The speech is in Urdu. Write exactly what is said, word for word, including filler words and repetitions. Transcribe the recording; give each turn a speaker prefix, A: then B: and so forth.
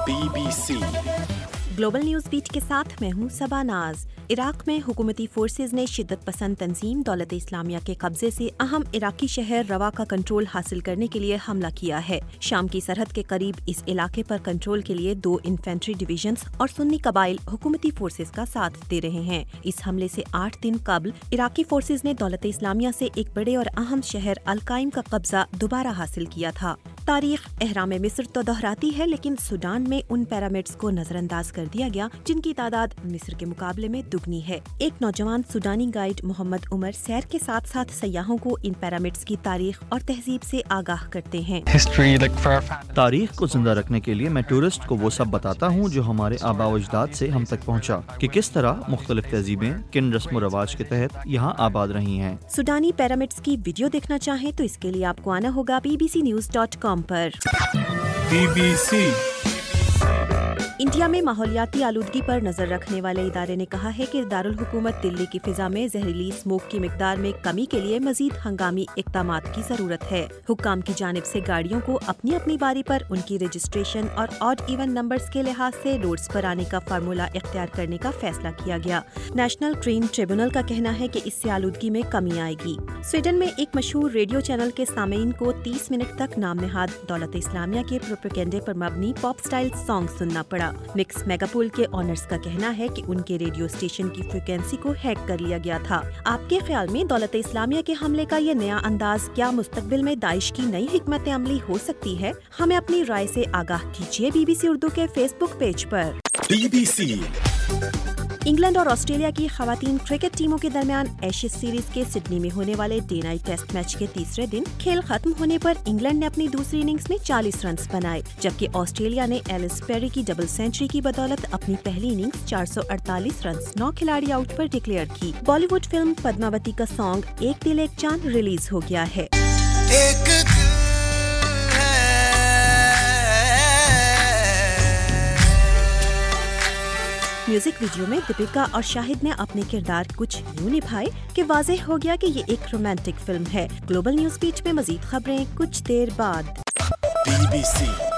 A: Be B C
B: global news beat کے ساتھ میں ہوں صبا ناز۔ عراق میں حکومتی فورسز نے شدت پسند تنظیم دولت اسلامیہ کے قبضے سے اہم عراقی شہر روا کا کنٹرول حاصل کرنے کے لیے حملہ کیا ہے۔ شام کی سرحد کے قریب اس علاقے پر کنٹرول کے لیے دو انفینٹری ڈویژنز اور سنی قبائل حکومتی فورسز کا ساتھ دے رہے ہیں۔ اس حملے سے آٹھ دن قبل عراقی فورسز نے دولت اسلامیہ سے ایک بڑے اور اہم شہر القائم کا قبضہ دوبارہ حاصل کیا تھا۔ تاریخ اہرام مصر تو دہراتی ہے، لیکن سوڈان میں ان پیرامڈز کو نظر انداز کر دیا گیا جن کی تعداد مصر کے مقابلے میں دگنی ہے۔ ایک نوجوان سوڈانی گائیڈ محمد عمر سیر کے ساتھ ساتھ سیاحوں کو ان پیرامڈز کی تاریخ اور تہذیب سے آگاہ کرتے ہیں۔
C: تاریخ کو زندہ رکھنے کے لیے میں ٹورسٹ کو وہ سب بتاتا ہوں جو ہمارے آباء و اجداد سے ہم تک پہنچا، کہ کس طرح مختلف تہذیبیں کن رسم و رواج کے تحت یہاں آباد رہی ہیں۔
B: سوڈانی پیرامڈز کی ویڈیو دیکھنا چاہیں تو اس کے لیے آپ کو آنا ہوگا B B C news dot com پر۔
A: بی بی سی
B: انڈیا میں ماحولیاتی آلودگی پر نظر رکھنے والے ادارے نے کہا ہے کہ دارالحکومت دلی کی فضا میں زہریلی اسموک کی مقدار میں کمی کے لیے مزید ہنگامی اقدامات کی ضرورت ہے۔ حکام کی جانب سے گاڑیوں کو اپنی اپنی باری پر ان کی رجسٹریشن اور آڈ ایون نمبرز کے لحاظ سے روڈز پر آنے کا فارمولا اختیار کرنے کا فیصلہ کیا گیا۔ نیشنل ٹرین ٹریبونل کا کہنا ہے کہ اس سے آلودگی میں کمی آئے گی۔ سویڈن میں ایک مشہور ریڈیو چینل کے سامعین کو تیس منٹ تک نام نہاد دولت اسلامیہ کے پروپیگنڈے پر مبنی پاپ سٹائل سانگ سننا پڑا۔ مکس میگا پول کے آنرز کا کہنا ہے کہ ان کے ریڈیو اسٹیشن کی فریکوینسی کو ہیک کر لیا گیا تھا۔ آپ کے خیال میں دولت اسلامیہ کے حملے کا یہ نیا انداز کیا مستقبل میں داعش کی نئی حکمت عملی ہو سکتی ہے؟ ہمیں اپنی رائے سے آگاہ کیجیے بی بی سی اردو کے فیس بک پیج پر۔
A: بی بی سی
B: انگلینڈ اور آسٹریلیا کی خواتین کرکٹ ٹیموں کے درمیان ایشز سیریز کے سڈنی میں ہونے والے ڈے نائٹ ٹیسٹ میچ کے تیسرے دن کھیل ختم ہونے پر انگلینڈ نے اپنی دوسری اننگز میں چالیس رنز بنائے، جبکہ آسٹریلیا نے ایلس پیری کی ڈبل سینچری کی بدولت اپنی پہلی اننگز چار سو اڑتالیس رنز نو کھلاڑی آؤٹ پر ڈکلیئر کی۔ بالی ووڈ فلم پدماوتی کا سانگ ایک دل ایک چاند ریلیز ہو گیا ہے۔ میوزک ویڈیو میں دیپیکا اور شاہد نے اپنے کردار کچھ یوں نبھائے کہ واضح ہو گیا کہ یہ ایک رومانٹک فلم ہے۔ گلوبل نیوز بیٹ میں مزید خبریں کچھ دیر بعد۔
A: Be B C